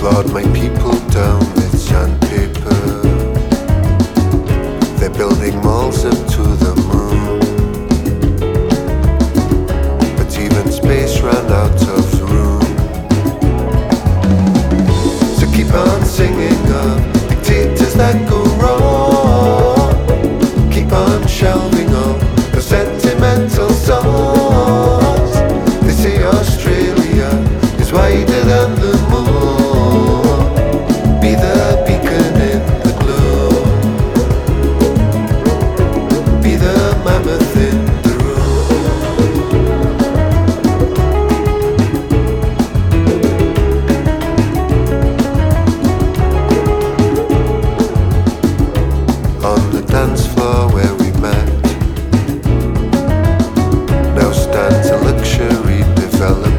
Flawed my people down with sandpaper. They're building malls up to the moon, but even space ran out of room. So keep on singing of dictators that go wrong. Keep on shelving all the sentimental songs. They say Australia is wider than the moon. Be the beacon in the gloom. Be the mammoth in the room. On the dance floor where we met, now stands a luxury development.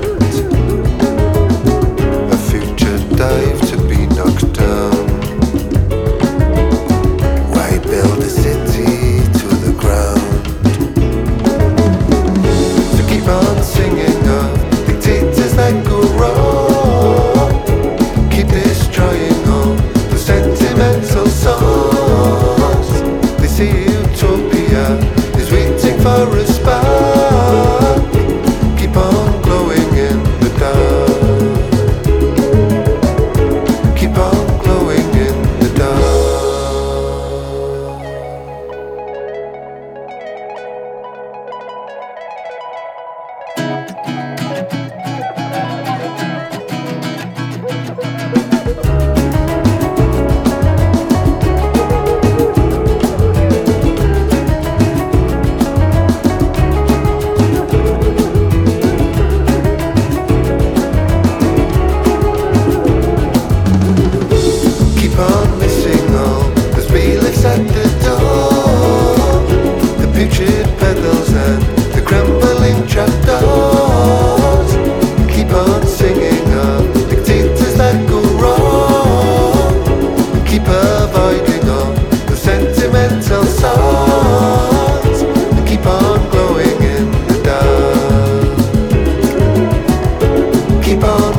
A future dive to be knocked down. Why build a city to the ground? So keep on singing of dictators that go wrong. Keep destroying all the sentimental songs. They say utopia is waiting for a spark. Keep on glowing in the dark. Keep on glowing in the dark. Keep on missing all those bailiffs at the door, the putrid pedals and the crumbling trapdoors. Keep on singing of dictators that go wrong. Keep avoiding all the sentimental songs. Keep on glowing in the dark. Keep on